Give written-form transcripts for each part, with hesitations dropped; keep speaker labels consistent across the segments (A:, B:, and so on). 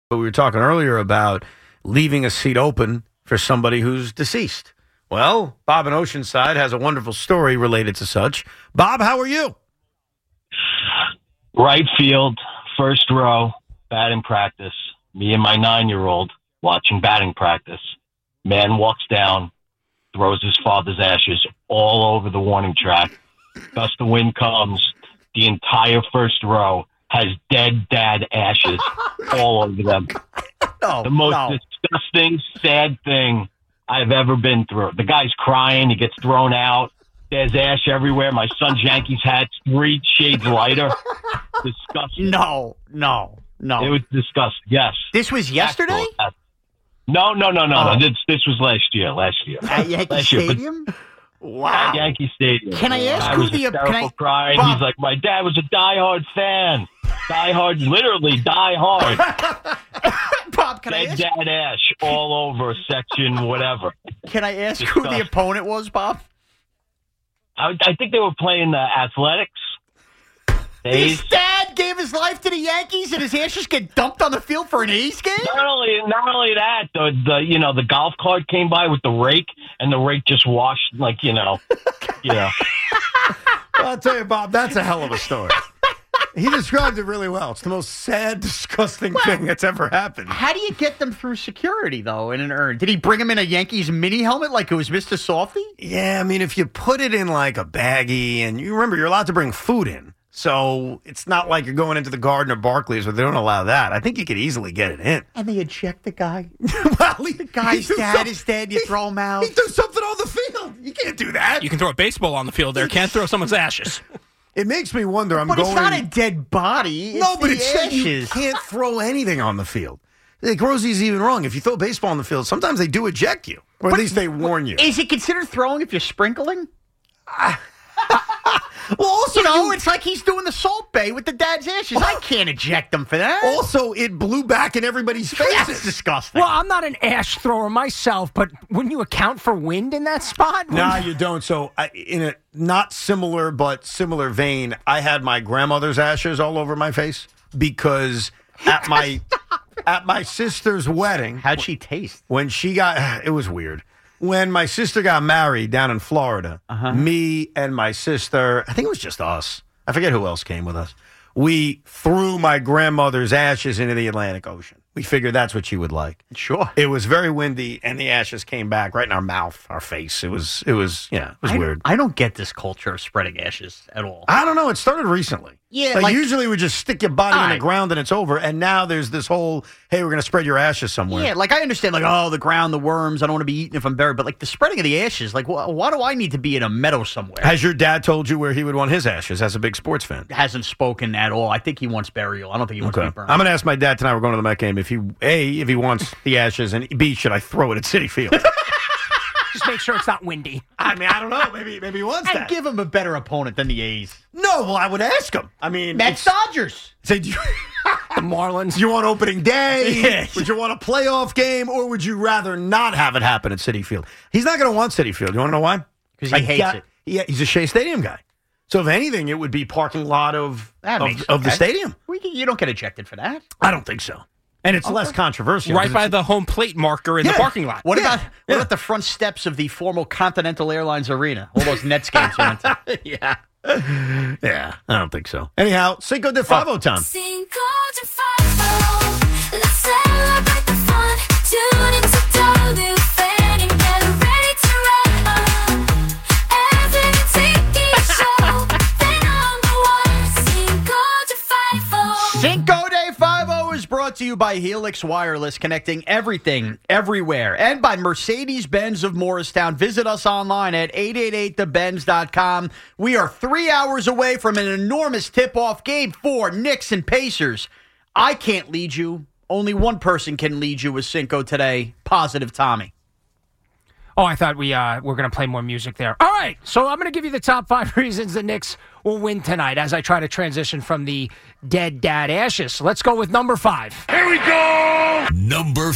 A: But we were talking earlier about leaving a seat open for somebody who's deceased. Well, Bob in Oceanside has a wonderful story related to such. Bob, how are you?
B: Right field, first row, batting practice. Me and my 9-year-old watching batting practice. Man walks down, throws his father's ashes all over the warning track. Gust of wind comes. The entire first row has dead dad ashes all over them. The most disgusting, sad thing I've ever been through. The guy's crying. He gets thrown out. There's ash everywhere. My son's Yankees hat's 3 shades lighter. Disgusting.
C: No.
B: It was disgusting. Yes.
C: This was yesterday?
B: No. This was last year.
C: At Yankee Stadium? Wow.
B: At Yankee Stadium.
C: Can I ask who the...
B: crying. He's like, my dad was a diehard fan. Literally diehard.
C: Bob, can I ask...
B: Dad ash all over section whatever.
C: Can I ask who the opponent was, Bob?
B: I think they were playing the Athletics.
C: His dad gave his life to the Yankees, and his ashes get dumped on the field for an A's game.
B: Not only that, the golf cart came by with the rake, and the rake just washed
A: Well, I'll tell you, Bob, that's a hell of a story. He described it really well. It's the most sad, disgusting thing that's ever happened.
C: How do you get them through security, though, in an urn? Did he bring them in a Yankees mini helmet like it was Mr. Softy?
A: Yeah, I mean, if you put it in like a baggie, and you remember, you're allowed to bring food in. So it's not like you're going into the Garden or Barclays where they don't allow that. I think you could easily get it in.
C: And they eject the guy.
A: Well,
C: the guy's dad is dead. You throw him out.
A: He threw something on the field. You can't do that.
D: You can throw a baseball on the field there. Can't throw someone's ashes.
A: It makes me wonder.
C: But it's not a dead body. It's
A: ashes. You can't throw anything on the field. Like Rosie's even wrong. If you throw a baseball on the field, sometimes they do eject you. Or at least they warn you.
C: Is it considered throwing if you're sprinkling?
A: Well, also,
C: it's like he's doing the Salt Bay with the dad's ashes. I can't eject them for that.
A: Also, it blew back in everybody's faces.
C: That's disgusting.
D: Well, I'm not an ash thrower myself, but wouldn't you account for wind in that spot?
A: No, you don't. So, in a not similar but similar vein, I had my grandmother's ashes all over my face because at my sister's wedding.
C: How'd she taste?
A: When she got, it was weird. When my sister got married down in Florida, me and my sister, I think it was just us. I forget who else came with us. We threw my grandmother's ashes into the Atlantic Ocean. We figured that's what she would like.
C: Sure.
A: It was very windy, and the ashes came back right in our mouth, our face. It was weird.
C: I don't get this culture of spreading ashes at all.
A: I don't know. It started recently.
C: Yeah,
A: usually we just stick your body in the ground and it's over. And now there's this whole, hey, we're going to spread your ashes somewhere.
C: Yeah, I understand, the ground, the worms, I don't want to be eaten if I'm buried. But, the spreading of the ashes, why do I need to be in a meadow somewhere?
A: Has your dad told you where he would want his ashes as a big sports fan?
C: Hasn't spoken at all. I think he wants burial. I don't think he wants to be burned.
A: I'm going to ask my dad tonight, we're going to the Met game, if he wants the ashes, and B, should I throw it at Citi Field?
D: Just make sure it's not windy.
A: I mean, I don't know. Maybe he wants that.
C: I'd give him a better opponent than the A's.
A: No, well, I would ask him. I mean,
C: Mets Dodgers.
A: Say,
D: The Marlins.
A: Do you want opening day?
C: Yeah.
A: Would you want a playoff game, or would you rather not have it happen at Citi Field? He's not going to want Citi Field. You want to know why?
C: Because he hates it.
A: Yeah, he's a Shea Stadium guy. So if anything, it would be parking lot of the stadium.
C: You don't get ejected for that.
A: I don't think so. And it's less controversial.
D: Right by the home plate marker in the parking lot.
C: What about the front steps of the former Continental Airlines Arena? All those Nets games you went to.
A: Yeah. Yeah, I don't think so. Anyhow, Cinco de Favo time.
E: Cinco de Favo. Let's celebrate the fun. Tune into WFAN and get ready to rock. Every TV show. The #1 Cinco de Favo.
C: Cinco de Favo is brought to you by Helix Wireless, connecting everything, everywhere, and by Mercedes-Benz of Morristown. Visit us online at 888thebenz.com. We are 3 hours away from an enormous tip-off game for Knicks and Pacers. I can't lead you. Only one person can lead you with Cinco today. Positive Tommy.
D: Oh, I thought we were going to play more music there. All right, so I'm going to give you the top 5 reasons the Knicks will win tonight as I try to transition from the dead dad ashes. Let's go with number 5.
F: Here we go! Number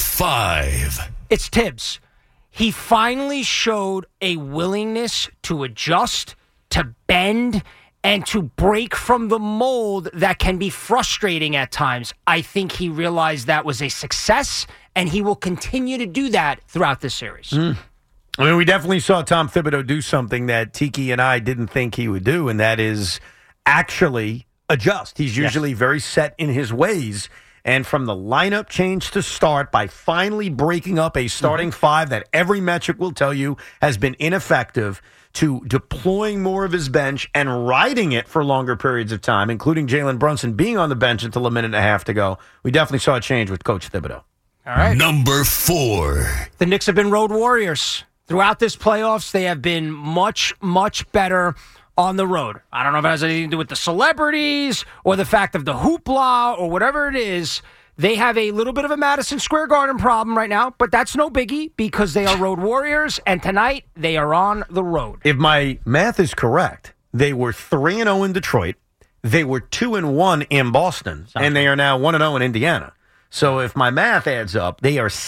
F: 5.
D: It's Tibbs. He finally showed a willingness to adjust, to bend, and to break from the mold that can be frustrating at times. I think he realized that was a success, and he will continue to do that throughout the series.
A: I mean, we definitely saw Tom Thibodeau do something that Tiki and I didn't think he would do, and that is actually adjust. He's usually very set in his ways. And from the lineup change to start, by finally breaking up a starting five that every metric will tell you has been ineffective, to deploying more of his bench and riding it for longer periods of time, including Jalen Brunson being on the bench until a minute and a half to go, we definitely saw a change with Coach Thibodeau.
D: All right.
F: Number 4.
D: The Knicks have been road warriors. Throughout this playoffs, they have been much, much better on the road. I don't know if it has anything to do with the celebrities or the fact of the hoopla or whatever it is. They have a little bit of a Madison Square Garden problem right now, but that's no biggie because they are road warriors, and tonight they are on the road.
A: If my math is correct, they were 3-0 in Detroit, they were 2-1 in Boston, and they are now 1-0 in Indiana. So if my math adds up, they are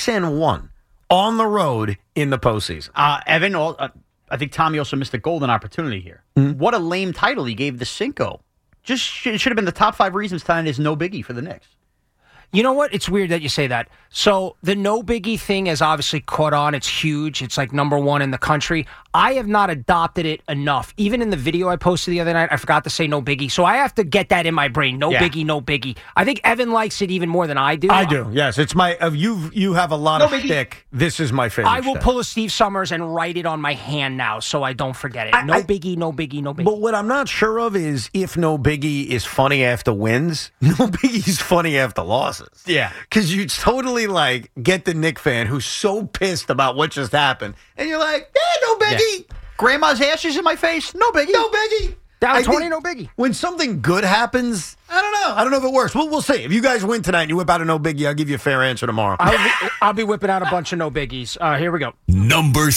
A: 6-1 on the road in the postseason.
C: Evan, I think Tommy also missed a golden opportunity here. What a lame title he gave the Cinco. It should have been the top 5 reasons tonight is no biggie for the Knicks.
D: You know what? It's weird that you say that. So the no biggie thing has obviously caught on. It's huge. It's like number 1 in the country. I have not adopted it enough. Even in the video I posted the other night, I forgot to say no biggie. So I have to get that in my brain. No biggie, no biggie. I think Evan likes it even more than I do.
A: I do, yes. It's my you have a lot of shtick. This is my favorite.
D: I will
A: shtick.
D: pull a Steve Summers and write it on my hand now so I don't forget it. No biggie, no biggie, no biggie.
A: But what I'm not sure of is if no biggie is funny after wins, no biggie is funny after losses.
C: Yeah.
A: Because you totally like get the Knick fan who's so pissed about what just happened. And you're like, no biggie.
C: Yeah. Grandma's ashes in my face? No biggie.
A: No biggie.
D: Down
A: I
D: 20,
A: think
D: no biggie.
A: When something good happens, I don't know. I don't know if it works. We'll see. If you guys win tonight and you whip out a no biggie, I'll give you a fair answer tomorrow.
D: I'll be whipping out a bunch of no biggies. Here we go.
F: Number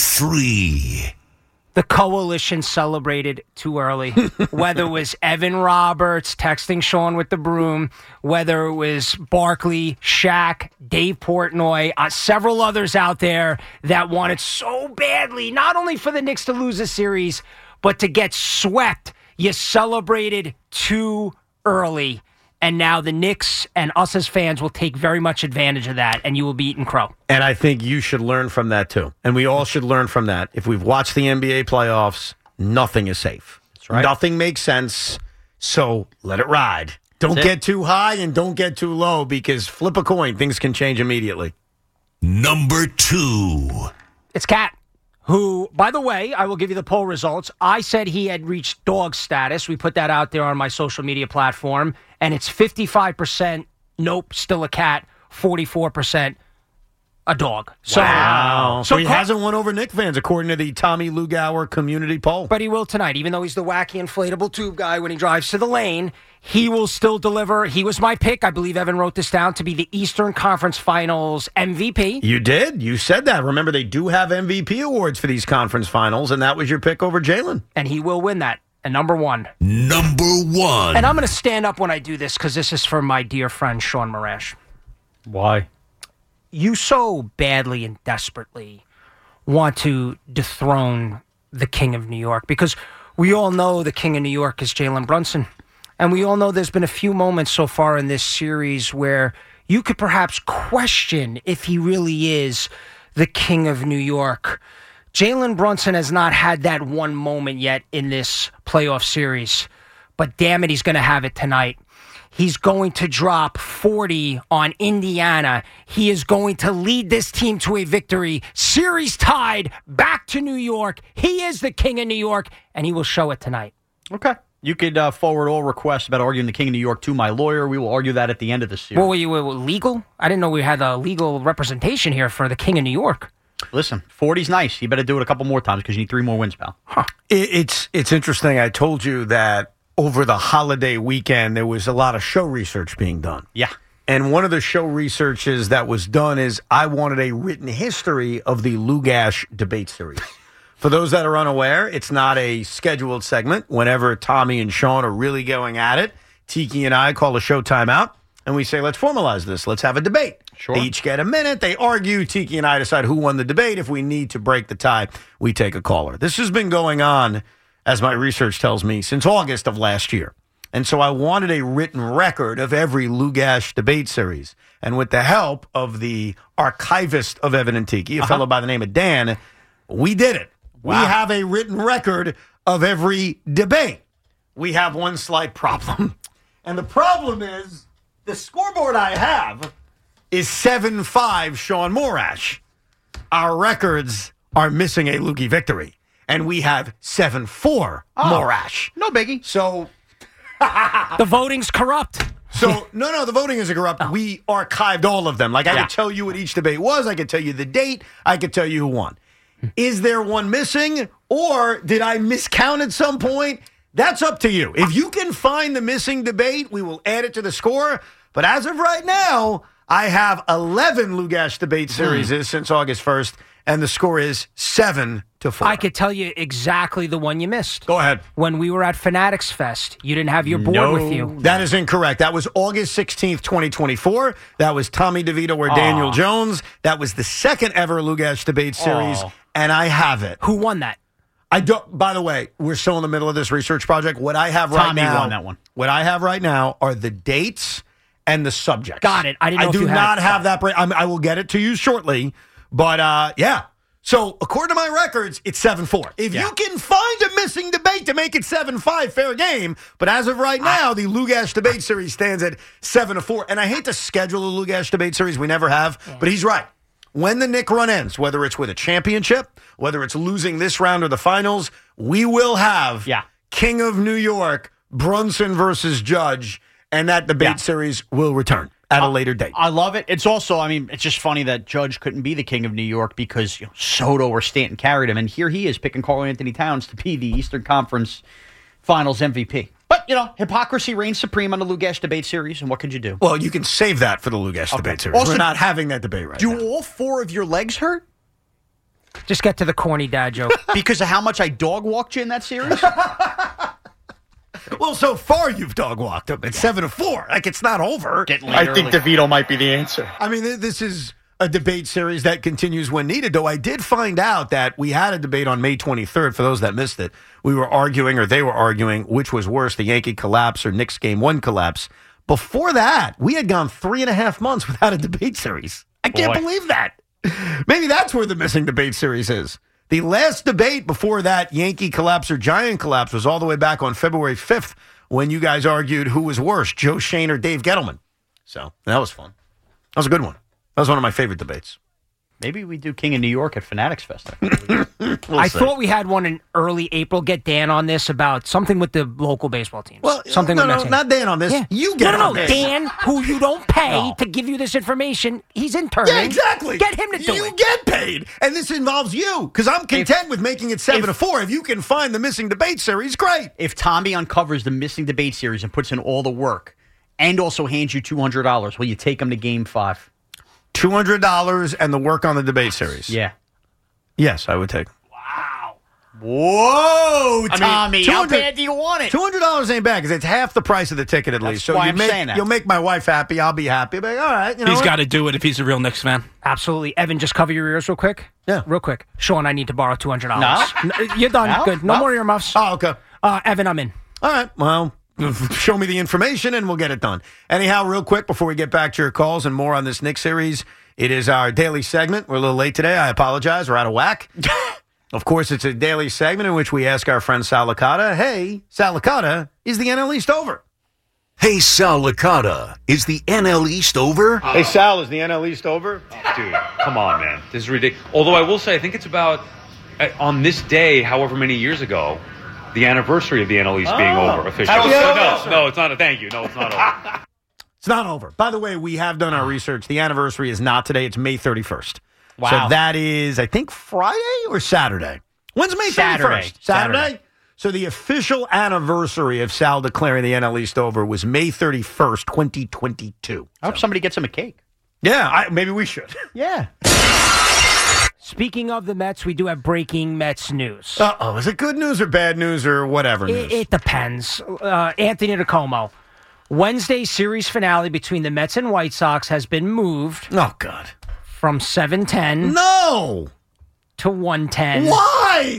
F: 3.
D: The coalition celebrated too early. Whether it was Evan Roberts texting Sean with the broom, whether it was Barkley, Shaq, Dave Portnoy, several others out there that wanted so badly, not only for the Knicks to lose a series, but to get swept. You celebrated too early. And now the Knicks and us as fans will take very much advantage of that, and you will be eating crow.
A: And I think you should learn from that, too. And we all should learn from that. If we've watched the NBA playoffs, nothing is safe.
C: That's right.
A: Nothing makes sense, so let it ride. Don't get too high and don't get too low because flip a coin, things can change immediately.
F: Number 2.
D: It's Cat, who, by the way, I will give you the poll results. I said he had reached dog status. We put that out there on my social media platform, and it's 55% nope, still a cat, 44% a dog. So,
A: Wow. So he
D: Carl-
A: hasn't won over Knick fans, according to the Tommy Lugauer community poll.
D: But he will tonight, even though he's the wacky inflatable tube guy when he drives to the lane. He will still deliver. He was my pick. I believe Evan wrote this down to be the Eastern Conference Finals MVP.
A: You did. You said that. Remember, they do have MVP awards for these conference finals, and that was your pick over Jalen.
D: And he will win that. And number 1.
F: Number 1.
D: And I'm going to stand up when I do this because this is for my dear friend Sean Marash.
C: Why?
D: You so badly and desperately want to dethrone the King of New York because we all know the King of New York is Jalen Brunson. And we all know there's been a few moments so far in this series where you could perhaps question if he really is the King of New York. Jalen Brunson has not had that one moment yet in this playoff series, but damn it, he's going to have it tonight. He's going to drop 40 on Indiana. He is going to lead this team to a victory. Series tied, back to New York. He is the King of New York, and he will show it tonight.
C: Okay. You could forward all requests about arguing the King of New York to my lawyer. We will argue that at the end of the series.
D: Well, were you legal? I didn't know we had a legal representation here for the King of New York.
C: Listen, 40's nice. You better do it a couple more times because you need 3 more wins, pal.
A: It's interesting. I told you that over the holiday weekend, there was a lot of show research being done.
C: Yeah.
A: And one of the show researches that was done is I wanted a written history of the Lugash debate series. For those that are unaware, it's not a scheduled segment. Whenever Tommy and Sean are really going at it, Tiki and I call a show timeout, and we say, let's formalize this. Let's have a debate.
C: Sure.
A: They each get a minute. They argue. Tiki and I decide who won the debate. If we need to break the tie, we take a caller. This has been going on as my research tells me, since August of last year. And so I wanted a written record of every Lugash debate series. And with the help of the archivist of Evan and Tiki, a fellow by the name of Dan, we did it. We have a written record of every debate. We have one slight problem. And the problem is the scoreboard I have is 7-5 Sean Morash. Our records are missing a Lukey victory. And we have 7-4 Morash.
C: No biggie.
A: So...
D: The voting's corrupt.
A: So, no, the voting isn't corrupt. We archived all of them. Like, I could tell you what each debate was. I could tell you the date. I could tell you who won. Is there one missing? Or did I miscount at some point? That's up to you. If you can find the missing debate, we will add it to the score. But as of right now, I have 11 Lugash debate series since August 1st, and the score is 7-4.
D: I could tell you exactly the one you missed.
A: Go ahead.
D: When we were at Fanatics Fest, you didn't have your board with you.
A: That is incorrect. That was August 16th, 2024. That was Tommy DeVito or Daniel Jones. That was the second ever Lugash debate series, and I have it.
D: Who won that?
A: I don't. By the way, we're still in the middle of this research project. What I have right now,
C: Tommy won that one.
A: What I have right now are the dates and the subjects.
D: Got it. I didn't know if
A: do
D: you had
A: not
D: it.
A: have that. I will get it to you shortly. But yeah. So according to my records, it's 7-4. If you can find a missing debate to make it 7-5, fair game. But as of right now, the Lugash debate series stands at 7-4. And I hate to schedule a Lugash debate series. We never have. But he's right. When the Nick run ends, whether it's with a championship, whether it's losing this round or the finals, we will have King of New York, Brunson versus Judge, and that debate series will return at a later date.
C: I love it. It's also, it's just funny that Judge couldn't be the King of New York because Soto or Stanton carried him, and here he is picking Karl Anthony Towns to be the Eastern Conference Finals MVP. But, hypocrisy reigns supreme on the Lugash debate series, and what could you do?
A: Well, you can save that for the Lugash debate series.
C: Also,
A: we're not having that debate right now.
C: Do all 4 of your legs hurt?
D: Just get to the corny dad joke.
C: Because of how much I dog walked you in that series?
A: Well, so far you've dog walked him. It's 7-4. Like, it's not over.
C: I think
G: DeVito might be the answer.
A: I mean, this is a debate series that continues when needed, though I did find out that we had a debate on May 23rd. For those that missed it, we were arguing, or they were arguing, which was worse, the Yankee collapse or Knicks Game 1 collapse. Before that, we had gone 3.5 months without a debate series. I can't believe that. Maybe that's where the missing debate series is. The last debate before that Yankee collapse or Giant collapse was all the way back on February 5th when you guys argued who was worse, Joe Shane or Dave Gettleman. So that was fun. That was a good one. That was one of my favorite debates.
C: Maybe we do King of New York at Fanatics Fest.
D: I thought we had one in early April. Get Dan on this about something with the local baseball teams.
A: Well,
D: something
A: no,
D: with
A: no,
D: Mets.
A: not Dan on this.
D: Yeah.
A: You get on this.
D: Dan, who you don't pay to give you this information, he's interning.
A: Yeah, exactly.
D: Get him to do
A: you
D: it.
A: get paid, and this involves you because I'm content with making it 7-4. If you can find the missing debate series, great.
C: If Tommy uncovers the missing debate series and puts in all the work and also hands you $200, will you take him to Game 5?
A: $200 and the work on the debate series.
C: Yeah.
A: Yes, I would take.
C: Whoa, Tommy. How
A: 200
C: bad do you want it?
A: $200 ain't bad because it's half the price of the ticket at least. So
C: why I'm saying that.
A: You'll make my wife happy. I'll be happy. But all right,
G: He's got to do it if he's a real Knicks fan.
D: Absolutely. Evan, just cover your ears real quick.
A: Yeah.
D: Real quick. Sean, I need to borrow $200.
C: No.
D: You're done.
C: No?
D: Good. No more earmuffs.
A: Oh, okay.
D: Evan, I'm in.
A: All right. Well, show me the information and we'll get it done. Anyhow, real quick before we get back to your calls and more on this Knicks series, it is our daily segment. We're a little late today. I apologize. We're out of whack. Of course, it's a daily segment in which we ask our friend Sal Licata, hey, Sal Licata, is the NL East over?
F: Hey, Sal Licata, is the NL East over?
A: Hey, Sal, is the NL East over?
H: Dude, come on, man. This is ridiculous. Although I will say, I think it's about, on this day, however many years ago, the anniversary of the NL East being over officially. No, it's not. Thank you. No, it's not over.
A: It's not over. By the way, we have done our research. The anniversary is not today. It's May 31st.
C: Wow.
A: So that is, I think, Friday or Saturday? When's May 31st? Saturday? So the official anniversary of Sal declaring the NL East over was May 31st, 2022.
C: I hope somebody gets him a cake.
A: Yeah, maybe we should.
C: Yeah.
D: Speaking of the Mets, we do have breaking Mets news.
A: Uh-oh. Is it good news or bad news or whatever news?
D: It depends. Anthony DiComo. Wednesday's series finale between the Mets and White Sox has been moved
A: Oh, God.
D: from 7:10
A: No!
D: to 1:10.
A: Why?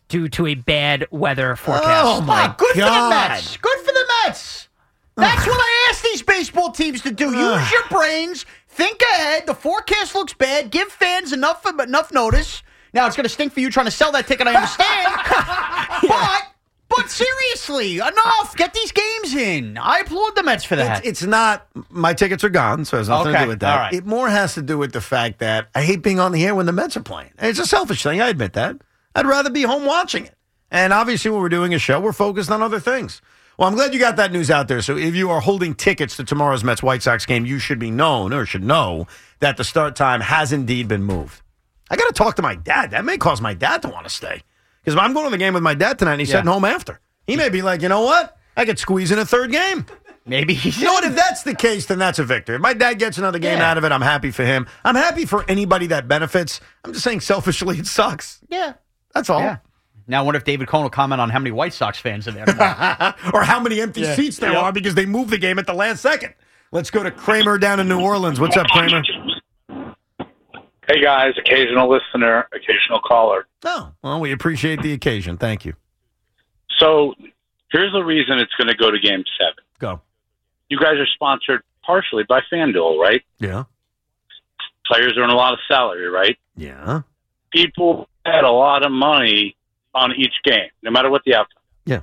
D: due to a bad weather forecast.
A: Oh, my
C: Good for the
A: God.
C: Mets. Good for the Mets. That's what I asked these baseball teams to do. Use your brains. Think ahead. The forecast looks bad. Give fans enough notice. Now, it's going to stink for you trying to sell that ticket, I understand. But seriously, enough. Get these games in. I applaud the Mets for that.
A: It's not, my tickets are gone, so it has nothing to
C: Okay,
A: do with that.
C: all right.
A: It more has to do with the fact that I hate being on the air when the Mets are playing. It's a selfish thing, I admit that. I'd rather be home watching it. And obviously when we're doing a show, we're focused on other things. Well, I'm glad you got that news out there. So if you are holding tickets to tomorrow's Mets-White Sox game, you should know that the start time has indeed been moved. I got to talk to my dad. That may cause my dad to want to stay. Because I'm going to the game with my dad tonight, and he's heading home after. He may be like, you know what? I could squeeze in a third game.
C: Maybe he's
A: You know what? If that's the case, then that's a victory. If my dad gets another game out of it, I'm happy for him. I'm happy for anybody that benefits. I'm just saying selfishly, it sucks.
C: Yeah.
A: That's all.
C: Yeah. Now I wonder if David Cohn will comment on how many White Sox fans are there tonight.
A: Or how many empty seats there are because they moved the game at the last second. Let's go to Kramer down in New Orleans. What's up, Kramer?
I: Hey, guys, occasional listener, occasional caller.
A: Oh, well, we appreciate the occasion. Thank you.
I: So here's the reason it's going to go to Game 7.
A: Go.
I: You guys are sponsored partially by FanDuel, right?
A: Yeah.
I: Players earn a lot of salary, right?
A: Yeah.
I: People bet a lot of money on each game, no matter what the outcome.
A: Yeah.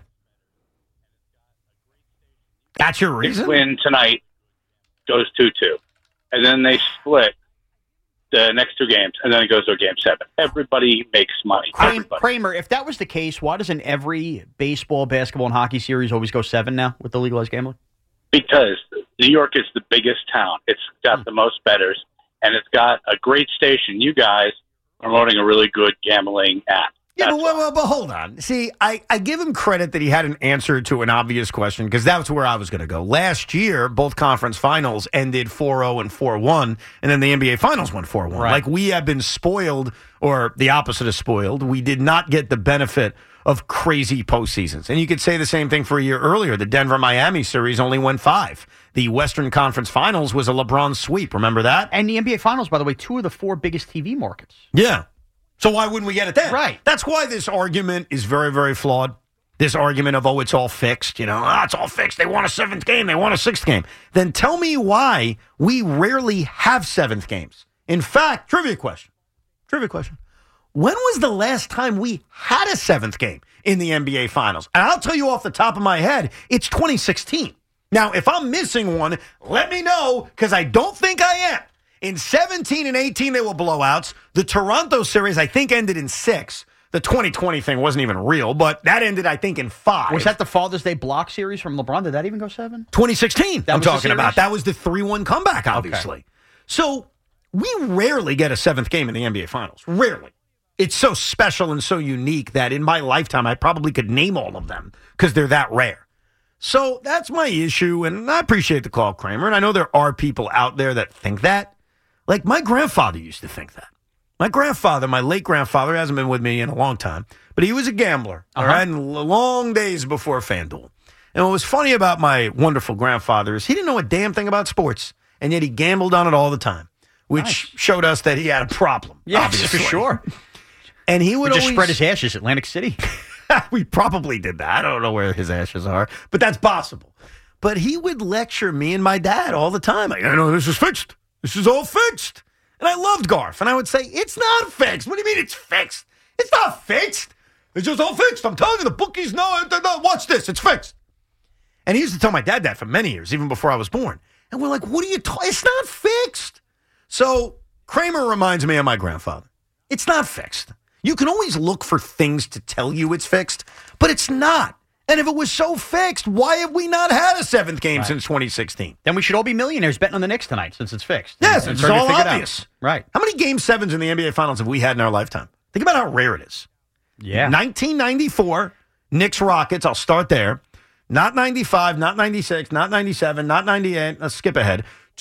A: That's your
I: If
A: reason?
I: win tonight goes 2-2. And then they split the next two games, and then it goes to a Game 7. Everybody makes money. Everybody.
C: Kramer, if that was the case, why doesn't every baseball, basketball, and hockey series always go 7 now with the legalized gambling?
I: Because New York is the biggest town. It's got the most bettors, and it's got a great station. You guys are promoting a really good gambling app.
A: Yeah,
I: That's
A: but hold on. See, I give him credit that he had an answer to an obvious question because that's where I was going to go. Last year, both conference finals ended 4-0 and 4-1, and then the NBA finals went 4-1.
C: Right.
A: Like, we have been spoiled, or the opposite of spoiled. We did not get the benefit of crazy postseasons. And you could say the same thing for a year earlier. The Denver-Miami series only went 5. The Western Conference Finals was a LeBron sweep. Remember that?
C: And the NBA Finals, by the way, 2 of the 4 biggest TV markets.
A: Yeah. So why wouldn't we get it then?
C: Right.
A: That's why this argument is very, very flawed. This argument of, it's all fixed. It's all fixed. They want a 7th game. They want a 6th game. Then tell me why we rarely have 7th games. In fact, trivia question. When was the last time we had a 7th game in the NBA Finals? And I'll tell you off the top of my head, it's 2016. Now, if I'm missing one, let me know, because I don't think I am. In 17 and 18, they were blowouts. The Toronto series, I think, ended in 6. The 2020 thing wasn't even real, but that ended, I think, in 5.
C: Was that the Father's Day block series from LeBron? Did that even go 7?
A: 2016, I'm
C: was the
A: talking about.
C: series?
A: That was the 3-1 comeback, obviously. So we rarely get a 7th game in the NBA Finals. Rarely. It's so special and so unique that in my lifetime, I probably could name all of them because they're that rare. So that's my issue, and I appreciate the call, Kramer. And I know there are people out there that think that. Like, my grandfather used to think that. My grandfather, my late grandfather, hasn't been with me in a long time, but he was a gambler, all right, in long days before FanDuel. And what was funny about my wonderful grandfather is he didn't know a damn thing about sports, and yet he gambled on it all the time, which showed us that he had a problem.
C: Yes,
A: obviously.
C: for sure.
A: And he would
C: Just
A: always
C: spread his ashes, Atlantic City.
A: We probably did that. I don't know where his ashes are, but that's possible. But he would lecture me and my dad all the time. Like, I know this is fixed. This is all fixed. And I loved Garf. And I would say, it's not fixed. What do you mean it's fixed? It's not fixed. It's just all fixed. I'm telling you, the bookies know. Watch this. It's fixed. And he used to tell my dad that for many years, even before I was born. And we're like, what are you talking? It's not fixed. So Kramer reminds me of my grandfather. It's not fixed. You can always look for things to tell you it's fixed, but it's not. And if it was so fixed, why have we not had a 7th game since 2016?
C: Then we should all be millionaires betting on the Knicks tonight since it's fixed.
A: Yes,
C: And
A: it's
C: starting to
A: all
C: figure it out.
A: obvious.
C: Right.
A: How many Game 7s in the NBA Finals have we had in our lifetime? Think about how rare it is.
C: Yeah.
A: 1994, Knicks Rockets, I'll start there. Not 95, not 96, not 97, not 98. Let's skip ahead.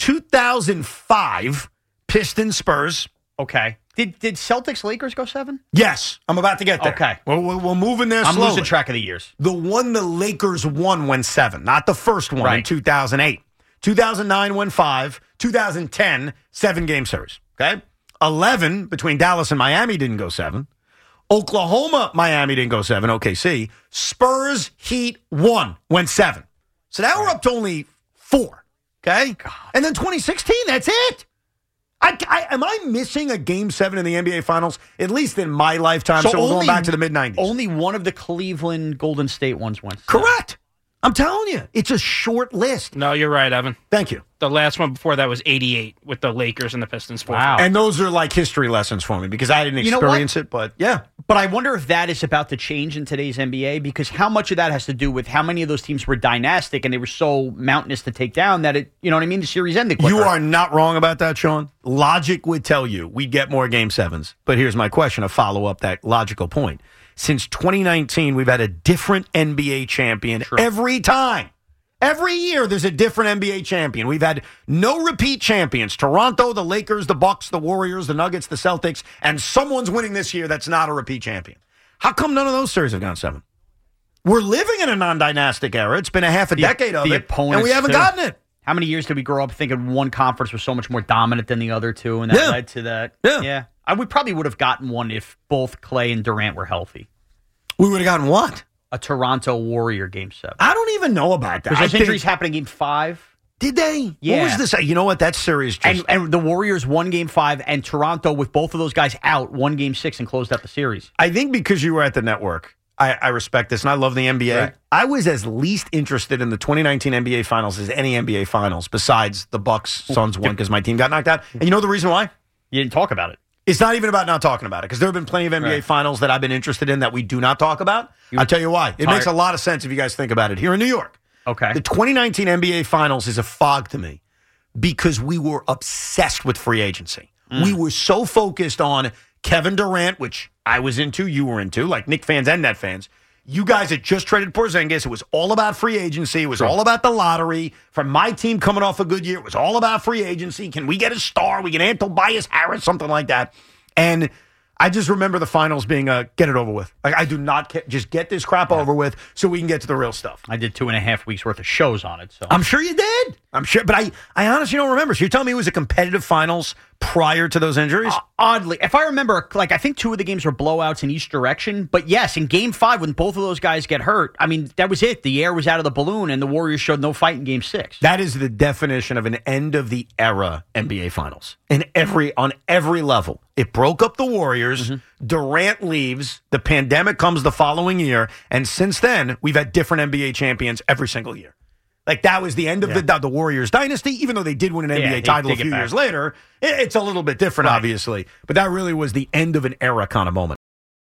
A: 2005, Pistons Spurs.
C: Okay. Did Celtics Lakers go 7?
A: Yes, I'm about to get there.
C: Okay.
A: We're moving there
C: I'm
A: slowly.
C: losing track of the years.
A: The one the Lakers won went 7, not the first one in
C: Right.
A: 2008. 2009 went 5. 2010, 7-game series. Okay? 11 between Dallas and Miami didn't go 7. Oklahoma, Miami didn't go 7, OKC. Spurs, Heat, 1, went 7. So now we're up to only 4, okay? God. And then 2016, that's it. Am I missing a Game 7 in the NBA Finals, at least in my lifetime? So we're going back to the mid-90s.
C: Only one of the Cleveland Golden State ones went.
A: Correct. I'm telling you, it's a short list.
G: No, you're right, Evan.
A: Thank you.
G: The last one before that was 88 with the Lakers and the Pistons.
C: Wow.
A: And those are like history lessons for me because I didn't experience it, but yeah.
C: But I wonder if that is about to change in today's NBA because how much of that has to do with how many of those teams were dynastic and they were so mountainous to take down that it, you know what I mean? The series ended quicker.
A: You are not wrong about that, Sean. Logic would tell you we'd get more Game 7s. But here's my question, to follow up that logical point. Since 2019, we've had a different NBA champion every time. Every year, there's a different NBA champion. We've had no repeat champions. Toronto, the Lakers, the Bucks, the Warriors, the Nuggets, the Celtics, and someone's winning this year that's not a repeat champion. How come none of those series have gone 7? We're living in a non-dynastic era. It's been a half a decade of it, and we haven't gotten it.
C: How many years did we grow up thinking one conference was so much more dominant than the other two, and that led to that?
A: Yeah.
C: We probably would have gotten one if both Clay and Durant were healthy.
A: We would have gotten what?
C: A Toronto Warrior Game 7.
A: I don't even know about that.
C: Because those injuries happened in Game 5.
A: Did they?
C: Yeah.
A: What was this? You know what? That series just...
C: And the Warriors won Game 5, and Toronto, with both of those guys out, won Game 6 and closed out the series.
A: I think because you were at the network, I respect this, and I love the NBA. Right. I was as least interested in the 2019 NBA Finals as any NBA Finals, besides the Bucks-Suns one, because my team got knocked out. And you know the reason why?
C: You didn't talk about it.
A: It's not even about not talking about it, because there have been plenty of NBA Finals that I've been interested in that we do not talk about. I'll tell you why. It makes a lot of sense if you guys think about it. Here in New York, the 2019 NBA Finals is a fog to me because we were obsessed with free agency. We were so focused on Kevin Durant, which I was into, you were into, like Knicks fans and Net fans. You guys had just traded Porzingis. It was all about free agency. It was all about the lottery. From my team coming off a good year, it was all about free agency. Can we get a star? We can add Tobias Harris, something like that. And I just remember the Finals being get it over with. Like, I do not care. Just get this crap over with so we can get to the real stuff.
C: I did 2.5 weeks worth of shows on it. So
A: I'm sure you did. I'm sure, but I honestly don't remember. So you're telling me it was a competitive Finals prior to those injuries?
C: Oddly. If I remember, I think 2 of the games were blowouts in each direction. But yes, in Game 5, when both of those guys get hurt, I mean, that was it. The air was out of the balloon, and the Warriors showed no fight in Game 6.
A: That is the definition of an end-of-the-era NBA Finals. On every level. It broke up the Warriors. Durant leaves. The pandemic comes the following year. And since then, we've had different NBA champions every single year. Like, that was the end of the Warriors dynasty, even though they did win an NBA title a few years later. It's a little bit different, obviously. But that really was the end of an era kind of moment.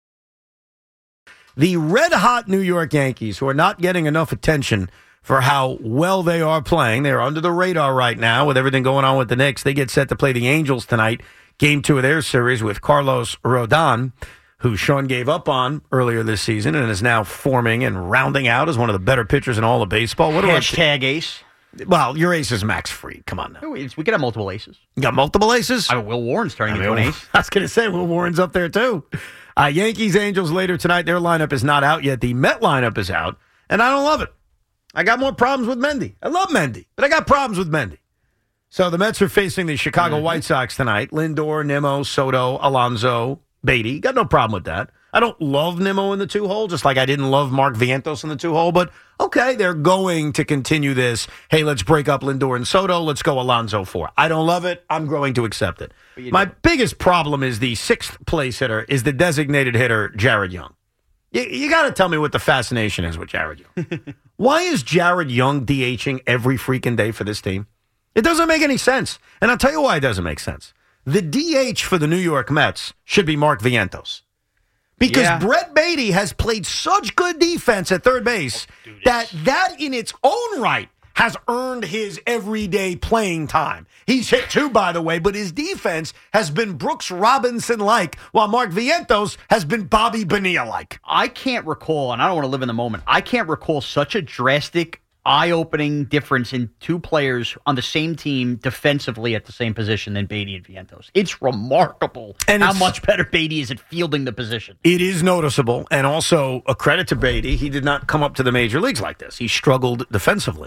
A: The red-hot New York Yankees, who are not getting enough attention for how well they are playing. They're under the radar right now with everything going on with the Knicks. They get set to play the Angels tonight, Game 2 of their series with Carlos Rodon, who Sean gave up on earlier this season and is now forming and rounding out as one of the better pitchers in all of baseball.
C: Hashtag ace.
A: Well, your ace is Max Fried. Come on now.
C: We could have multiple aces.
A: You got multiple aces?
C: I mean, Will Warren's turning into an ace.
A: I was going to say, Will Warren's up there too. Yankees, Angels later tonight. Their lineup is not out yet. The Met lineup is out, and I don't love it. I got more problems with Mendy. I love Mendy, but I got problems with Mendy. So the Mets are facing the Chicago White Sox tonight. Lindor, Nimmo, Soto, Alonso, Beatty. Got no problem with that. I don't love Nimmo in the 2-hole, just like I didn't love Mark Vientos in the 2-hole, but okay, they're going to continue this. Hey, let's break up Lindor and Soto. Let's go Alonso 4. I don't love it. I'm going to accept it. My biggest problem is the 6th place hitter is the designated hitter, Jared Young. You got to tell me what the fascination is with Jared Young. Why is Jared Young DHing every freaking day for this team? It doesn't make any sense. And I'll tell you why it doesn't make sense. The DH for the New York Mets should be Mark Vientos. Because Brett Beatty has played such good defense at third base that in its own right has earned his everyday playing time. He's hit 2, by the way, but his defense has been Brooks Robinson-like, while Mark Vientos has been Bobby Bonilla-like.
C: I can't recall, and I don't want to live in the moment, I can't recall such a drastic, eye-opening difference in 2 players on the same team defensively at the same position than Beatty and Vientos. It's remarkable how much better Beatty is at fielding the position.
A: It is noticeable, and also a credit to Beatty. He did not come up to the major leagues like this. He struggled defensively.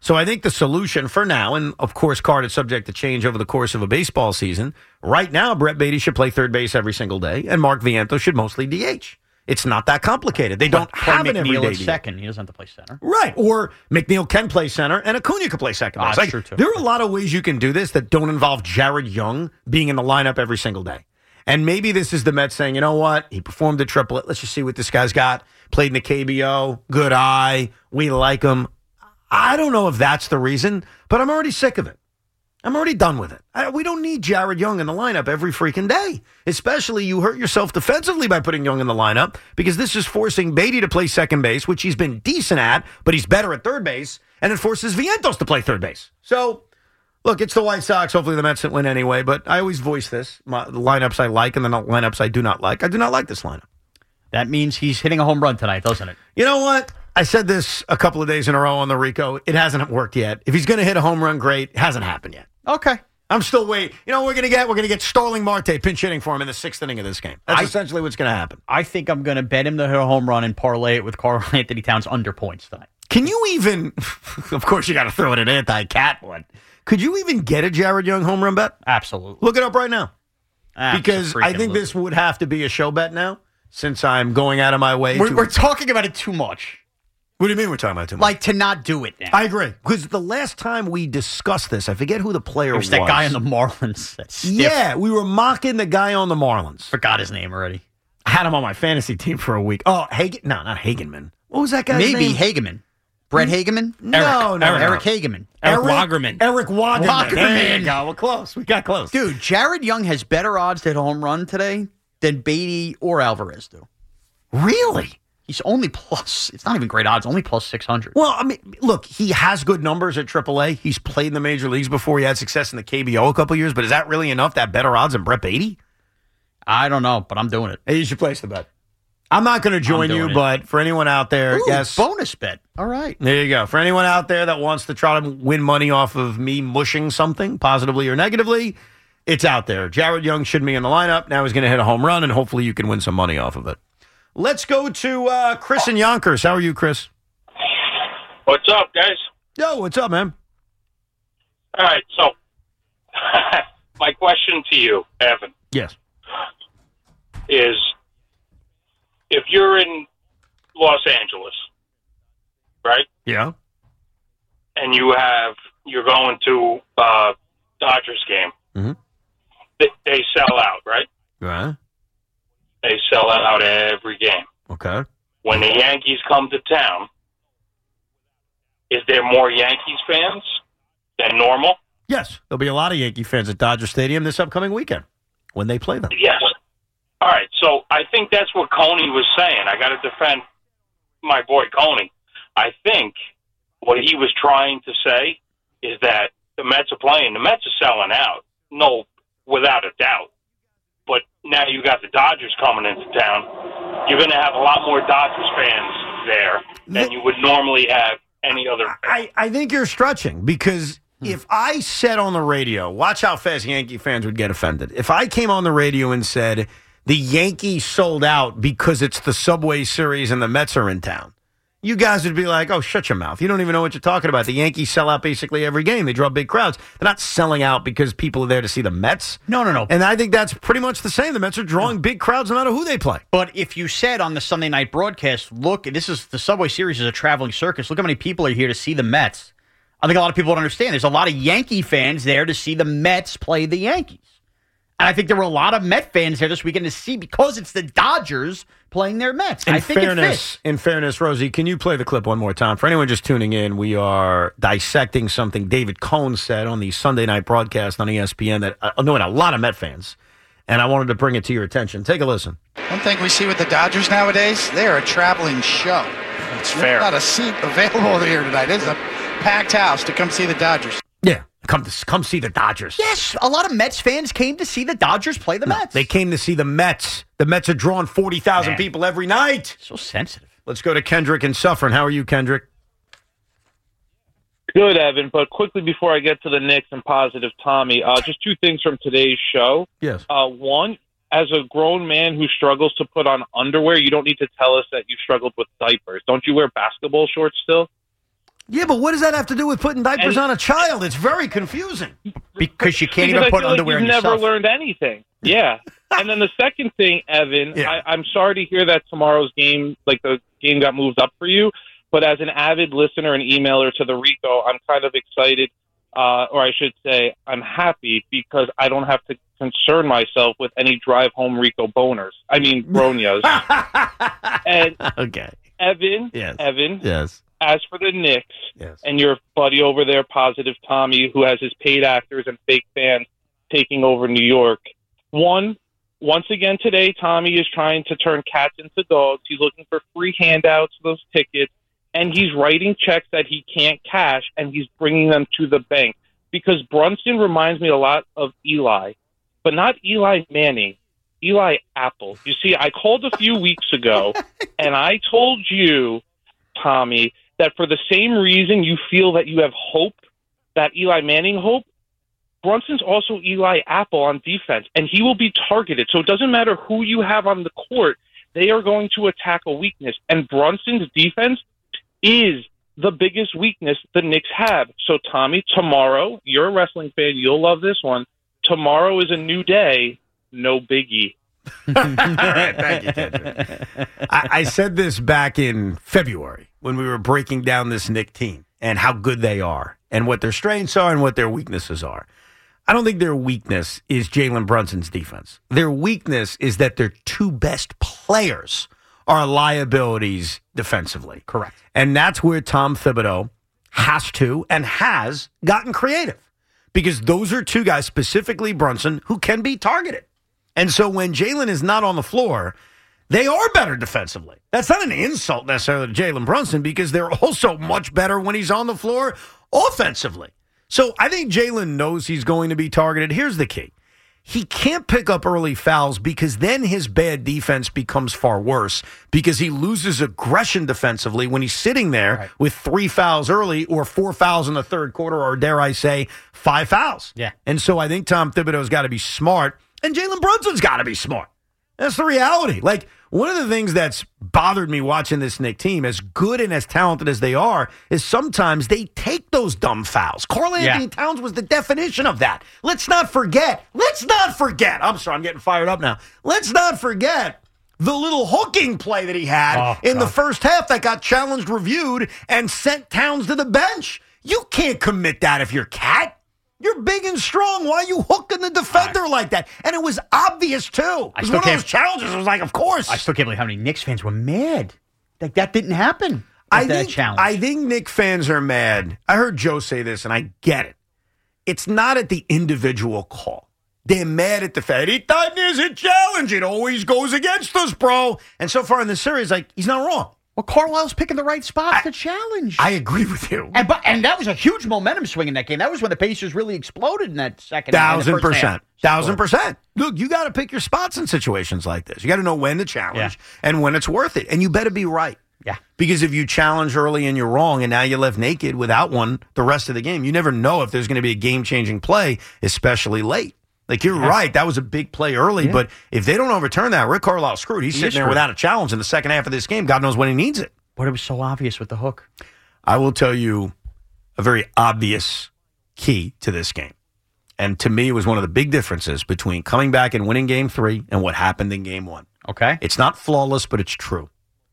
A: So I think the solution for now, and of course, Card is subject to change over the course of a baseball season. Right now, Brett Beatty should play third base every single day, and Mark Vientos should mostly DH. It's not that complicated. They don't have an
C: McNeil
A: everyday
C: at
A: DH.
C: second. He doesn't have to play center.
A: Right. Or McNeil can play center, and Acuna can play second base.
C: That's true, too.
A: There are a lot of ways you can do this that don't involve Jared Young being in the lineup every single day. And maybe this is the Mets saying, you know what? He performed a triplet. Let's just see what this guy's got. Played in the KBO. Good eye. We like him. I don't know if that's the reason, but I'm already sick of it. I'm already done with it. We don't need Jared Young in the lineup every freaking day. Especially you hurt yourself defensively by putting Young in the lineup because this is forcing Beatty to play second base, which he's been decent at, but he's better at third base, and it forces Vientos to play third base. So, look, it's the White Sox. Hopefully the Mets win anyway, but I always voice this. The lineups I like and the lineups I do not like. I do not like this lineup.
C: That means he's hitting a home run tonight, doesn't it?
A: You know what? I said this a couple of days in a row on the Rico. It hasn't worked yet. If he's going to hit a home run, great. It hasn't happened yet.
C: Okay.
A: I'm still waiting. You know what we're going to get Starling Marte pinch hitting for him in the sixth inning of this game. That's essentially what's going to happen.
C: I think I'm going to bet him to hit a home run and parlay it with Carl Anthony Towns under points tonight.
A: Can you even, of course you got to throw in an anti-cat one. Could you even get a Jared Young home run bet?
C: Absolutely.
A: Look it up right now. Because I think this would have to be a show bet now since I'm going out of my way.
C: We're talking about it too much.
A: What do you mean we're talking about too much?
C: Like to not do it now.
A: I agree. Because the last time we discussed this, I forget who the player was.
C: That guy on the Marlins. That stiff.
A: Yeah, we were mocking the guy on the Marlins.
C: Forgot his name already.
A: I had him on my fantasy team for a week. Oh, No, not Hagenman. What was that guy's name?
C: Maybe Hageman. Brett Hageman? Eric Hageman.
G: Eric Wagerman.
A: Eric Wagerman. There
C: Wagerman.
A: you go. We're close. We got close.
C: Dude, Jared Young has better odds to hit a home run today than Beatty or Alvarez do.
A: Really?
C: He's only plus, it's not even great odds, only plus 600.
A: Well, I mean, look, he has good numbers at AAA. He's played in the major leagues before. He had success in the KBO a couple years, but is that really enough to have better odds than Brett Beatty?
C: I don't know, but I'm doing it.
A: Hey, you should place the bet. I'm not going to join you, but for anyone out there, yes.
C: Bonus bet. All right.
A: There you go. For anyone out there that wants to try to win money off of me mushing something, positively or negatively, it's out there. Jared Young should be in the lineup. Now he's going to hit a home run, and hopefully you can win some money off of it. Let's go to Chris in Yonkers. How are you, Chris?
J: What's up, guys?
A: Yo, what's up, man?
J: All right, so my question to you, Evan,
A: Yes.
J: is if you're in Los Angeles, right?
A: Yeah.
J: And you're going to Dodgers game.
A: Mm-hmm.
J: They sell out, right?
A: Right.
J: They sell out every game.
A: Okay.
J: When the Yankees come to town, is there more Yankees fans than normal?
A: Yes. There'll be a lot of Yankee fans at Dodger Stadium this upcoming weekend when they play them.
J: Yes. All right, so I think that's what Coney was saying. I got to defend my boy Coney. I think what he was trying to say is that the Mets are playing. The Mets are selling out, no, without a doubt. But now you got the Dodgers coming into town. You're going to have a lot more Dodgers fans there than you would normally have any other.
A: I think you're stretching because if I said on the radio, watch how fast Yankee fans would get offended. If I came on the radio and said the Yankees sold out because it's the Subway Series and the Mets are in town, you guys would be like, oh, shut your mouth. You don't even know what you're talking about. The Yankees sell out basically every game. They draw big crowds. They're not selling out because people are there to see the Mets.
C: No.
A: And I think that's pretty much the same. The Mets are drawing big crowds no matter who they play.
C: But if you said on the Sunday night broadcast, look, this is the Subway Series is a traveling circus. Look how many people are here to see the Mets. I think a lot of people would understand. There's a lot of Yankee fans there to see the Mets play the Yankees. And I think there were a lot of Met fans there this weekend to see because it's the Dodgers playing their Mets.
A: In fairness, Rosie, can you play the clip one more time? For anyone just tuning in, we are dissecting something David Cohn said on the Sunday night broadcast on ESPN that annoyed a lot of Met fans. And I wanted to bring it to your attention. Take a listen.
K: One thing we see with the Dodgers nowadays, they are a traveling show.
J: It's fair.
K: Not a seat available here tonight. It's a packed house to come see the Dodgers.
A: Yeah. Come see the Dodgers.
C: Yes, a lot of Mets fans came to see the Dodgers play the Mets.
A: They came to see the Mets. The Mets are drawing 40,000 people every night.
C: So sensitive.
A: Let's go to Kendrick in Suffern. How are you, Kendrick?
L: Good, Evan. But quickly before I get to the Knicks and positive Tommy, just two things from today's show.
A: Yes.
L: One, as a grown man who struggles to put on underwear, you don't need to tell us that you struggled with diapers. Don't you wear basketball shorts still?
A: Yeah, but what does that have to do with putting diapers on a child? It's very confusing.
C: Because you can't
L: Because
C: even
L: I
C: put
L: feel
C: underwear
L: like
C: on
L: you've
C: yourself.
L: never learned anything. Yeah. And then the second thing, Evan, I'm sorry to hear that tomorrow's game, like the game got moved up for you. But as an avid listener and emailer to the Rico, I'm kind of excited, or I should say I'm happy because I don't have to concern myself with any drive home Rico boners. I mean, bronias. And
A: okay.
L: Evan,
A: Yes.
L: Evan,
A: Yes.
L: as for the Knicks
A: Yes.
L: and your buddy over there, Positive Tommy, who has his paid actors and fake fans taking over New York, once again today, Tommy is trying to turn cats into dogs. He's looking for free handouts for those tickets, and he's writing checks that he can't cash, and he's bringing them to the bank. Because Brunson reminds me a lot of Eli, but not Eli Manning, Eli Apple. You see, I called a few weeks ago, and I told you, Tommy, that for the same reason you feel that you have hope, that Eli Manning hope, Brunson's also Eli Apple on defense, and he will be targeted. So it doesn't matter who you have on the court, they are going to attack a weakness. And Brunson's defense is the biggest weakness the Knicks have. So, Tommy, tomorrow, you're a wrestling fan, you'll love this one. Tomorrow is a new day, no biggie.
A: All right, thank you, Kendrick. I said this back in February when we were breaking down this Knick team and how good they are and what their strengths are and what their weaknesses are. I don't think their weakness is Jalen Brunson's defense. Their weakness is that their two best players are liabilities defensively.
C: Correct.
A: And that's where Tom Thibodeau has to and has gotten creative because those are two guys, specifically Brunson, who can be targeted. And so when Jalen is not on the floor, they are better defensively. That's not an insult necessarily to Jalen Brunson because they're also much better when he's on the floor offensively. So I think Jalen knows he's going to be targeted. Here's the key. He can't pick up early fouls because then his bad defense becomes far worse because he loses aggression defensively when he's sitting there with 3 fouls early or 4 fouls in the third quarter or, dare I say, 5 fouls.
C: Yeah.
A: And so I think Tom Thibodeau's got to be smart and Jalen Brunson's got to be smart. That's the reality. Like, one of the things that's bothered me watching this Knick team, as good and as talented as they are, is sometimes they take those dumb fouls. Karl Anthony Towns was the definition of that. Let's not forget. I'm sorry, I'm getting fired up now. Let's not forget the little hooking play that he had in the first half that got challenged, reviewed, and sent Towns to the bench. You can't commit that if you're Cat. You're big and strong. Why are you hooking the defender like that? And it was obvious, too. It was one of those challenges. It was like, of course.
C: I still can't believe how many Knicks fans were mad. Like, that didn't happen. I
A: think Knick fans are mad. I heard Joe say this, and I get it. It's not at the individual call. They're mad at the fact he thought there's a challenge. It always goes against us, bro. And so far in the series, like, he's not wrong.
C: Well, Carlisle's picking the right spots to challenge.
A: I agree with you.
C: And that was a huge momentum swing in that game. That was when the Pacers really exploded in that second half.
A: 1,000%. Look, you got to pick your spots in situations like this. You got to know when to challenge and when it's worth it. And you better be right.
C: Yeah.
A: Because if you challenge early and you're wrong and now you're left naked without one the rest of the game, you never know if there's going to be a game-changing play, especially late. Like, you're right. That was a big play early, but if they don't overturn that, Rick Carlisle's screwed. He's sitting there without a challenge in the second half of this game. God knows when he needs it.
C: But it was so obvious with the hook.
A: I will tell you a very obvious key to this game. And to me, it was one of the big differences between coming back and winning Game 3 and what happened in Game 1.
C: Okay.
A: It's not flawless, but it's true.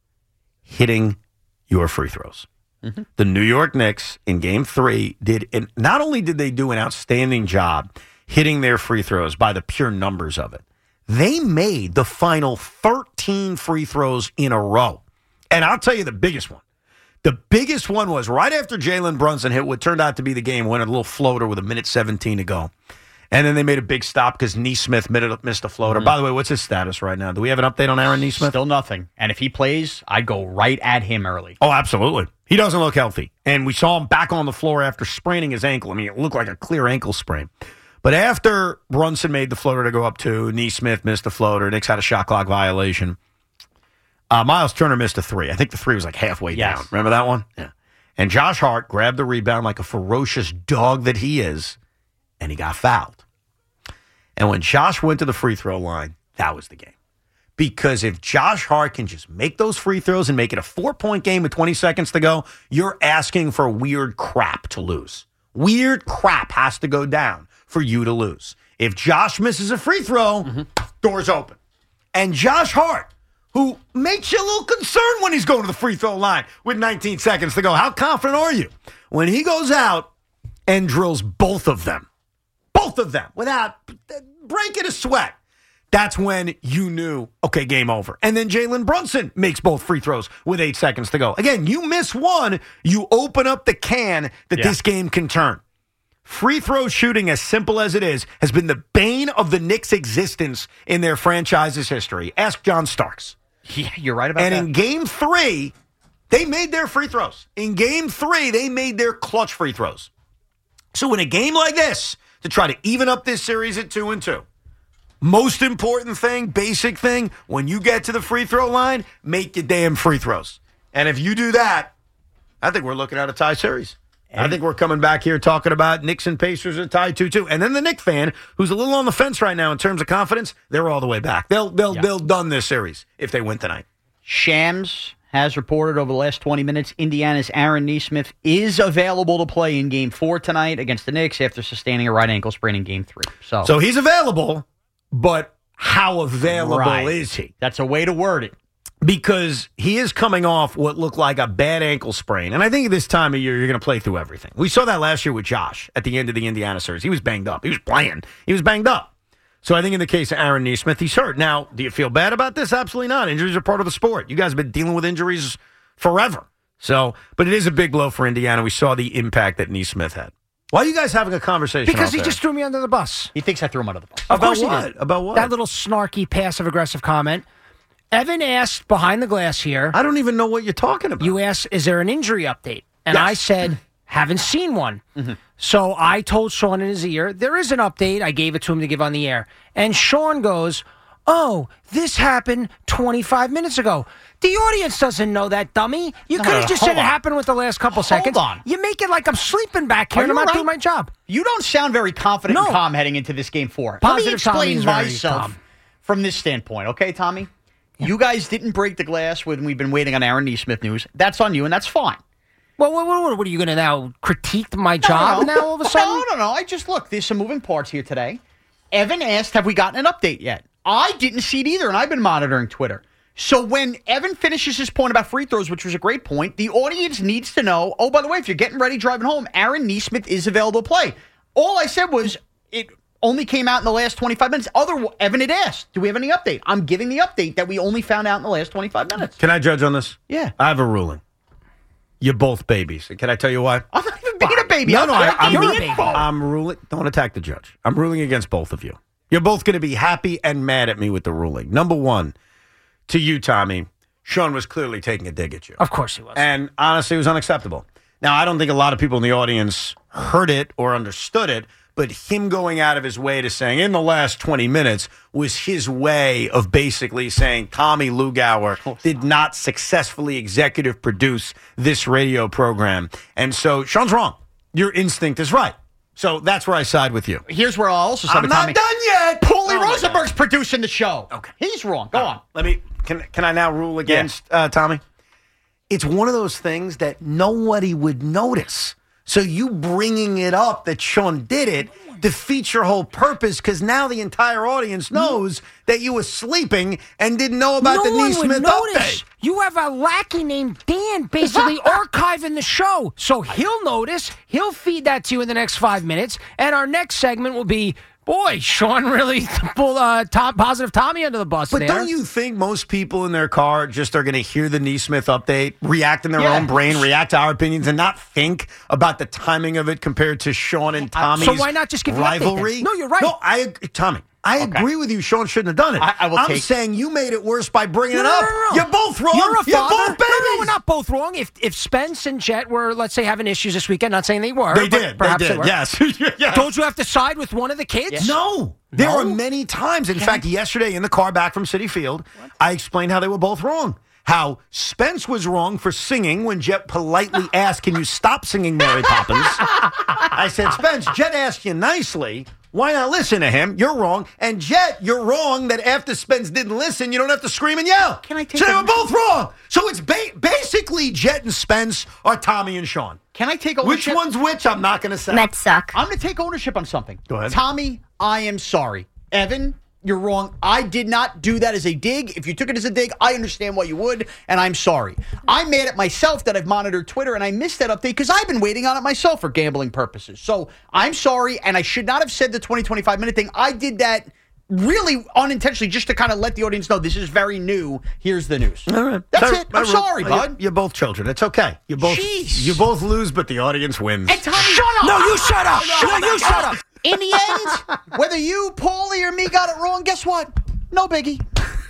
A: Hitting your free throws. Mm-hmm. The New York Knicks in Game 3 not only did they do an outstanding job hitting their free throws by the pure numbers of it, they made the final 13 free throws in a row. And I'll tell you the biggest one. The biggest one was right after Jalen Brunson hit what turned out to be the game winner, a little floater with 1:17 to go. And then they made a big stop because Nesmith missed a floater. Mm-hmm. By the way, what's his status right now? Do we have an update on Aaron Nesmith?
C: Still nothing. And if he plays, I'd go right at him early.
A: Oh, absolutely. He doesn't look healthy. And we saw him back on the floor after spraining his ankle. I mean, it looked like a clear ankle sprain. But after Brunson made the floater to go up 2, Nesmith missed the floater, Knicks had a shot clock violation. Miles Turner missed a 3. I think the 3 was like halfway down. Remember that one? Yeah. And Josh Hart grabbed the rebound like a ferocious dog that he is, and he got fouled. And when Josh went to the free throw line, that was the game. Because if Josh Hart can just make those free throws and make it a 4-point game with 20 seconds to go, you're asking for weird crap to lose. Weird crap has to go down for you to lose. If Josh misses a free throw, doors open. And Josh Hart, who makes you a little concerned when he's going to the free throw line with 19 seconds to go. How confident are you? When he goes out and drills both of them, without breaking a sweat, that's when you knew, okay, game over. And then Jalen Brunson makes both free throws with 8 seconds to go. Again, you miss one, you open up the can that this game can turn. Free throw shooting, as simple as it is, has been the bane of the Knicks' existence in their franchise's history. Ask John Starks.
C: Yeah, you're right about that.
A: And in Game 3, they made their free throws. In Game 3, they made their clutch free throws. So in a game like this, to try to even up this series at 2-2, most important thing, basic thing, when you get to the free throw line, make your damn free throws. And if you do that, I think we're looking at a tie series. I think we're coming back here talking about Knicks and Pacers are tied 2-2. And then the Knicks fan, who's a little on the fence right now in terms of confidence, they're all the way back. They'll done this series if they win tonight.
C: Shams has reported over the last 20 minutes Indiana's Aaron Nesmith is available to play in Game 4 tonight against the Knicks after sustaining a right ankle sprain in Game 3.
A: So he's available. But how available is he?
C: That's a way to word it.
A: Because he is coming off what looked like a bad ankle sprain. And I think at this time of year, you're going to play through everything. We saw that last year with Josh at the end of the Indiana series. He was banged up. He was playing. He was banged up. So I think in the case of Aaron Nesmith, he's hurt. Now, do you feel bad about this? Absolutely not. Injuries are part of the sport. You guys have been dealing with injuries forever. But it is a big blow for Indiana. We saw the impact that Nesmith had. Why are you guys having a conversation?
D: Because he just threw me under the bus.
C: He thinks I threw him under the bus.
D: Of course he
A: what?
D: did.
A: About what?
D: That little snarky, passive-aggressive comment. Evan asked behind the glass here.
A: I don't even know what you're talking about.
D: You asked, is there an injury update? And I said, haven't seen one. So I told Sean in his ear, there is an update. I gave it to him to give on the air. And Sean goes, oh, this happened 25 minutes ago. The audience doesn't know that, dummy. You could have just said it happened with the last couple seconds.
C: Hold on.
D: You make it like I'm sleeping back here and I'm not doing my job.
C: You don't sound very confident and calm heading into this Game 4. Let me explain myself from this standpoint, okay, Tommy? You guys didn't break the glass when we've been waiting on Aaron Nesmith news. That's on you, and that's fine.
D: Well, what are you going to now critique my job now all of a sudden?
C: No. I just, look, there's some moving parts here today. Evan asked, have we gotten an update yet? I didn't see it either, and I've been monitoring Twitter. So when Evan finishes his point about free throws, which was a great point, the audience needs to know, oh, by the way, if you're getting ready driving home, Aaron Nesmith is available to play. All I said was it only came out in the last 25 minutes. Evan had asked, do we have any update? I'm giving the update that we only found out in the last 25 minutes.
A: Can I judge on this?
C: Yeah.
A: I have a ruling. You're both babies. Can I tell you why?
C: I'm not even being a baby.
A: I'm ruling. Don't attack the judge. I'm ruling against both of you. You're both going to be happy and mad at me with the ruling. Number one, to you, Tommy, Sean was clearly taking a dig at you.
D: Of course he was.
A: And honestly, it was unacceptable. Now, I don't think a lot of people in the audience heard it or understood it, but him going out of his way to saying in the last 20 minutes was his way of basically saying Tommy Lugauer did not successfully executive produce this radio program. And so Sean's wrong. Your instinct is right. So that's where I side with you.
C: Here's where I'll also side with Tommy.
A: I'm not done yet.
C: Paulie Rosenberg's producing the show.
A: Okay.
C: He's wrong. Go on.
A: Can I now rule against Tommy? It's one of those things that nobody would notice. So you bringing it up that Sean did it defeats your whole purpose because now the entire audience knows that you were sleeping and didn't know about the Nesmith update.
D: You have a lackey named Dan basically archiving the show. So he'll notice. He'll feed that to you in the next 5 minutes. And our next segment will be, boy, Sean really pulled positive Tommy under the bus
A: But
D: there.
A: don't you think most people in their car just are going to hear the Nesmith update, react in their own brain, react to our opinions, and not think about the timing of it compared to Sean and Tommy's
D: So why not just give
A: rivalry?
D: The update then? No, you're right.
A: No, Tommy, I agree with you. Sean shouldn't have done it. I'm saying you made it worse by bringing it up.
D: No.
A: You're both wrong.
D: You're a father.
A: You're both babies.
D: No, we're not both wrong. If Spence and Jet were, let's say, having issues this weekend, not saying they were.
A: They did.
D: Perhaps
A: they did.
D: were.
A: Yes. Yes.
D: Don't you have to side with one of the kids?
A: Yes. No. There are many times. In fact, yesterday in the car back from Citi Field, I explained how they were both wrong. How Spence was wrong for singing when Jet politely asked, can you stop singing Mary Poppins? I said, Spence, Jet asked you nicely. Why not listen to him? You're wrong. And Jet, you're wrong that after Spence didn't listen, you don't have to scream and yell.
C: Can I take
A: So they were
C: ownership?
A: both wrong. So it's basically Jet and Spence are Tommy and Sean.
C: Can I take
A: Which
C: ownership?
A: one's which? I'm not going to say.
M: Mets suck.
C: I'm going to take ownership on something.
A: Go ahead.
C: Tommy, I am sorry. Evan, you're wrong. I did not do that as a dig. If you took it as a dig, I understand why you would, and I'm sorry. I'm mad at myself that I've monitored Twitter, and I missed that update because I've been waiting on it myself for gambling purposes. So I'm sorry, and I should not have said the 20, 25-minute thing. I did that really unintentionally just to kind of let the audience know this is very new. Here's the news.
A: All right.
C: That's it. I'm sorry, bud.
A: You're both children. It's okay. You both lose, but the audience wins.
C: And Tommy, shut up.
D: No, you shut up. No, you shut up.
C: In the end, whether you, Paulie, or me got it wrong, guess what? No biggie.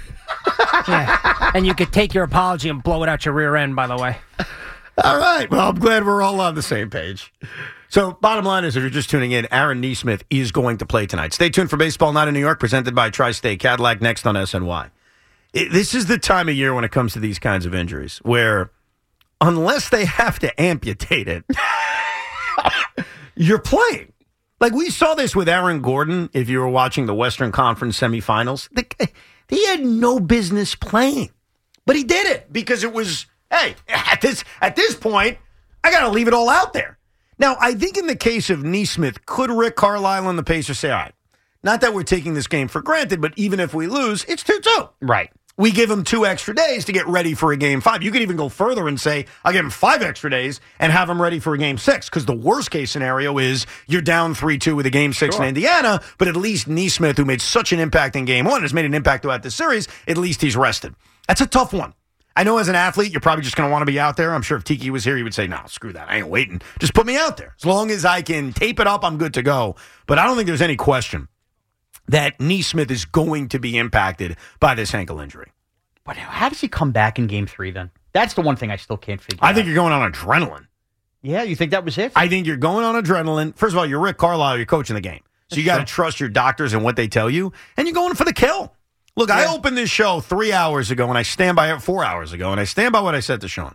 D: Yeah. And you could take your apology and blow it out your rear end, by the way.
A: All right. Well, I'm glad we're all on the same page. So, bottom line is, if you're just tuning in, Aaron Nesmith is going to play tonight. Stay tuned for Baseball Night in New York, presented by Tri-State Cadillac, next on SNY. This is the time of year when it comes to these kinds of injuries, where unless they have to amputate it, you're playing. Like, we saw this with Aaron Gordon, if you were watching the Western Conference semifinals. He had no business playing. But he did it because it was, hey, at this point, I got to leave it all out there. Now, I think in the case of Nesmith, could Rick Carlisle and the Pacers say, all right, not that we're taking this game for granted, but even if we lose, it's 2-2.
C: Right.
A: We give him 2 extra days to get ready for a Game 5. You could even go further and say, I'll give him 5 extra days and have him ready for a Game 6, because the worst-case scenario is you're down 3-2 with a Game 6 in Indiana, but at least Nesmith, who made such an impact in Game 1, has made an impact throughout the series, at least he's rested. That's a tough one. I know as an athlete, you're probably just going to want to be out there. I'm sure if Tiki was here, he would say, no, screw that. I ain't waiting. Just put me out there. As long as I can tape it up, I'm good to go. But I don't think there's any question that Nesmith is going to be impacted by this ankle injury.
C: But how does he come back in Game 3 then? That's the one thing I still can't figure out.
A: I think you're going on adrenaline.
C: Yeah, you think that was it?
A: I think you're going on adrenaline. First of all, you're Rick Carlisle. You're coaching the game. So you got to trust your doctors and what they tell you. And you're going for the kill. Look, I opened this show 3 hours ago, and I stand by it 4 hours ago, and I stand by what I said to Sean.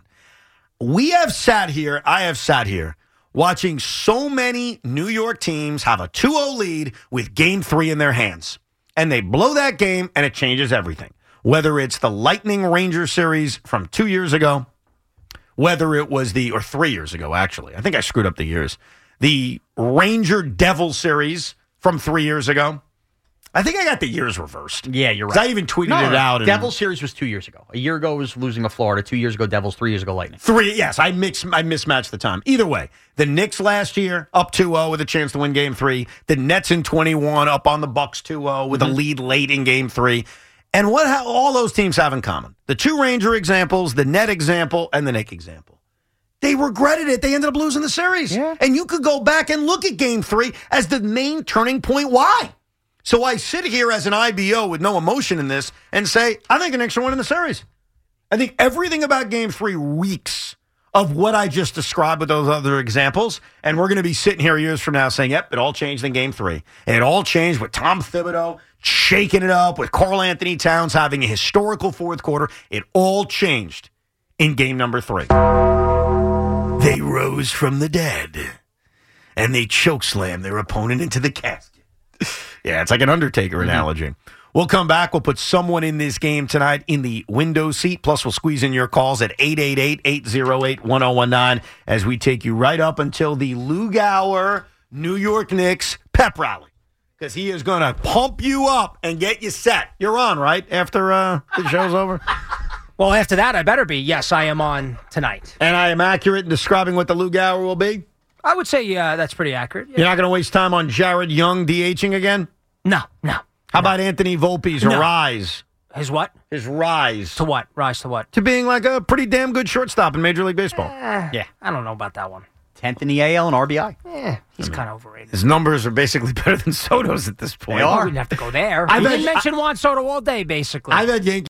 A: I have sat here, watching so many New York teams have a 2-0 lead with Game 3 in their hands. And they blow that game, and it changes everything. Whether it's the Lightning Ranger series from 2 years ago, whether it was or 3 years ago, actually. I think I screwed up the years. The Ranger Devil series from 3 years ago. I think I got the years reversed.
C: Yeah, you're right.
A: I even tweeted it out.
C: Devils series was 2 years ago. A year ago was losing to Florida. 2 years ago, Devils. 3 years ago, Lightning.
A: Yes, I mismatched the time. Either way, the Knicks last year up 2-0 with a chance to win Game 3. The Nets in 21 up on the Bucks 2-0 with a lead late in Game 3. And what all those teams have in common? The 2 Ranger examples, the Net example, and the Knick example. They regretted it. They ended up losing the series.
C: Yeah.
A: And you could go back and look at Game 3 as the main turning point. Why? So I sit here as an IBO with no emotion in this and say, I think the Knicks are winning the series. I think everything about Game 3 reeks of what I just described with those other examples. And we're going to be sitting here years from now saying, yep, it all changed in Game 3. And it all changed with Tom Thibodeau shaking it up, with Karl Anthony Towns having a historical fourth quarter. It all changed in Game number 3. They rose from the dead, and they chokeslammed their opponent into the casket. Yeah, it's like an Undertaker analogy. We'll come back. We'll put someone in this game tonight in the window seat. Plus, we'll squeeze in your calls at 888-808-1019 as we take you right up until the Lou Gower New York Knicks pep rally. Because he is going to pump you up and get you set. You're on, right, after the show's over?
D: Well, after that, I better be. Yes, I am on tonight.
A: And I am accurate in describing what the Lou Gower will be?
D: I would say that's pretty accurate. Yeah.
A: You're not going to waste time on Jared Young DHing again?
D: No.
A: How about Anthony Volpe's rise?
D: His what?
A: His rise.
D: To what? Rise to what?
A: To being like a pretty damn good shortstop in Major League Baseball.
C: Yeah.
D: I don't know about that one.
C: 10th in the AL and RBI.
D: Yeah, he's kind of overrated.
A: His numbers are basically better than Soto's at this point.
D: We didn't have to go there. I didn't mention Juan Soto all day, basically.
A: I've had Yankees